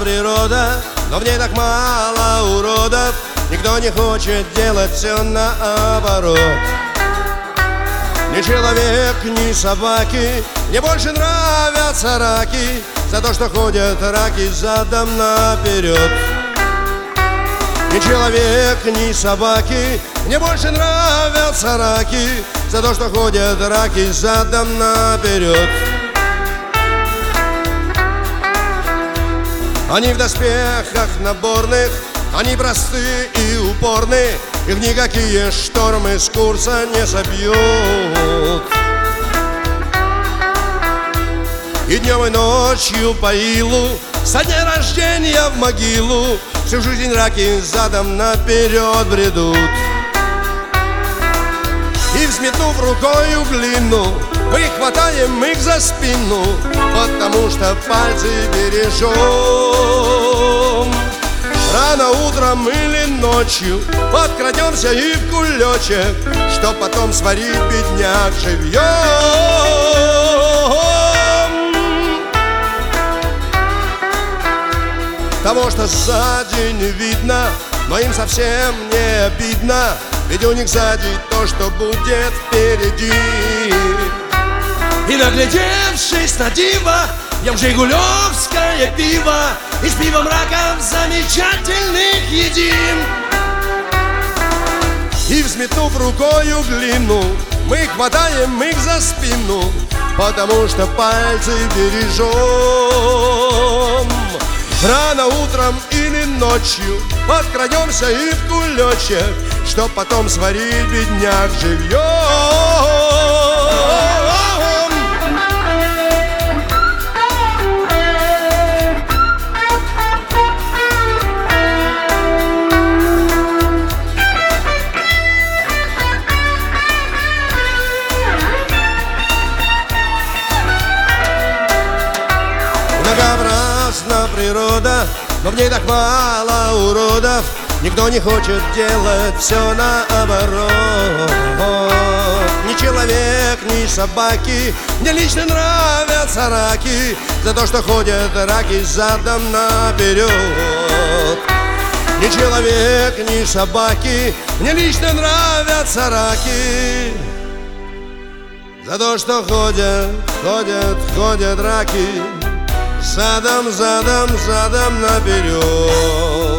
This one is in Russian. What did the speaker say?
природа, но в ней так мало уродов. Никто не хочет делать все наоборот. Ни человек, ни собаки, мне больше нравятся раки, за то, что ходят раки задом наперед. Ни человек, ни собаки, мне больше нравятся раки, за то, что ходят раки задом наперед. Они в доспехах наборных, они просты и упорны, их никакие штормы с курса не собьют. И днем, и ночью по илу, со дня рождения в могилу, всю жизнь раки задом наперед бредут. И взметнув рукою глину, мы хватаем их за спину, потому что пальцы бережем. Рано утром или ночью подкрадемся и в кулечек, чтоб потом сварить бедняк живьем. Того, что сзади не видно, но им совсем не обидно, ведь у них сзади то, что будет впереди. И наглядевшись на диво, пьем жигулевское пиво, и с пивом раков замечательных едим. И взметнув рукою глину, мы хватаем их за спину, потому что пальцы бережем. Рано утром или ночью подкрадемся и в кулечек, чтоб потом сварить бедняк живьем. Многообразна природа, но в ней так мало уродов. Никто не хочет делать все наоборот. Ни человек, ни собаки, мне лично нравятся раки, за то, что ходят раки задом наперед. Ни человек, ни собаки, мне лично нравятся раки, за то, что ходят раки задом наперед.